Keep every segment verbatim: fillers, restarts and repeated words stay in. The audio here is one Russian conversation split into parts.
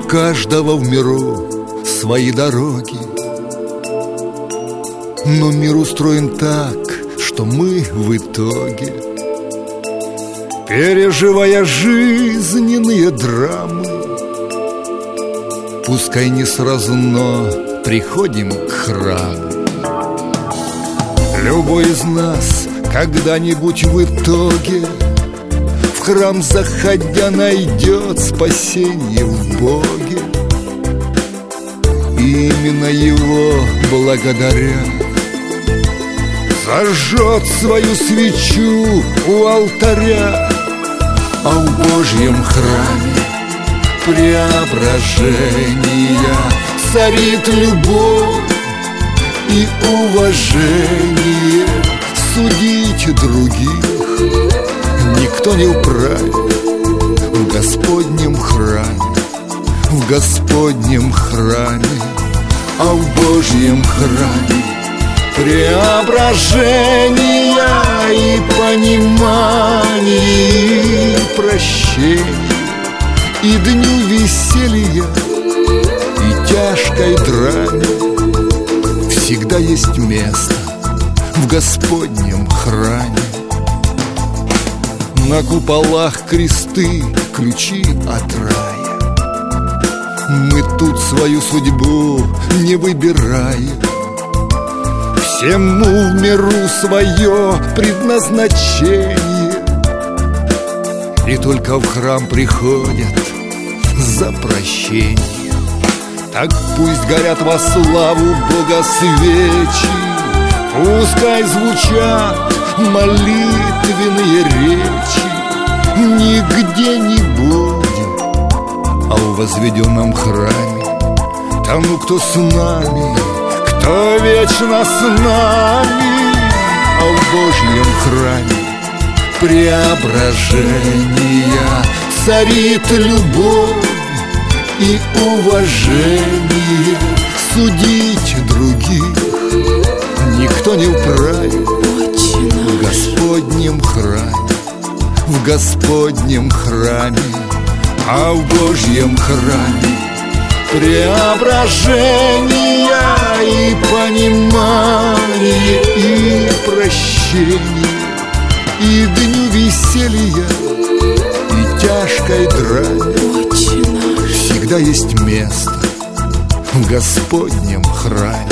каждого в миру свои дороги, но мир устроен так, что мы в итоге, переживая жизненные драмы, пускай не сразу, но приходим к храму. Любой из нас когда-нибудь в итоге в храм заходя найдет спасение в Боге. И именно Его благодаря зажжет свою свечу у алтаря, а в Божьем храме преображения царит любовь и уважение. Судить других никто не вправе в Господнем храме, в Господнем храме, а в Божьем храме преображения и понимание, и прощение, и дню веселья, и тяжкой драме всегда есть место в Господнем храме. На куполах кресты, ключи от рая. Мы тут свою судьбу не выбираем. Всему в миру свое предназначение, и только в храм приходят за прощением. Так пусть горят во славу Бога свечи, пускай звучат молитвенные речи. Нигде не будем, а в возведенном храме тому, кто с нами, кто вечно с нами, а в Божьем храме преображения царит любовь и уважение. Судить других никто не вправе в Господнем храме, в Господнем храме, а в Божьем храме преображения и понимание, и прощение, и дню веселья, и тяжкой драме всегда есть место в Господнем храме.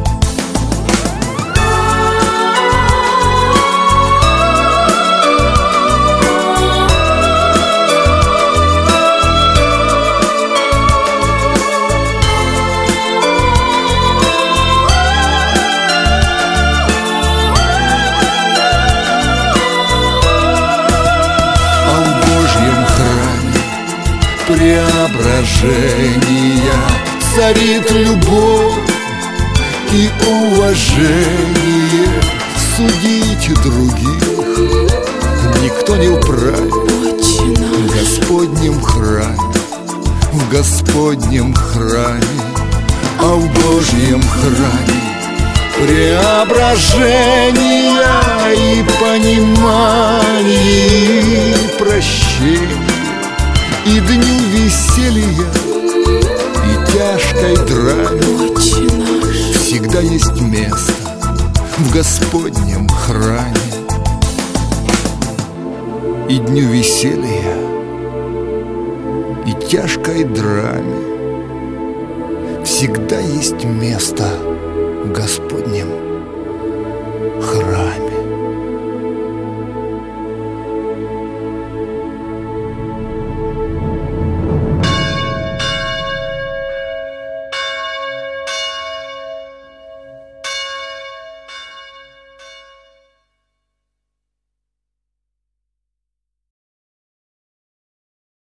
Преображения царит любовь и уважение. Судить других никто не вправе в Господнем храме, в Господнем храме, а в Божьем храме преображения и понимание, и прощение, и дню веселья, и тяжкой драме всегда есть место в Господнем храме. И дню веселья, и тяжкой драме всегда есть место в Господнем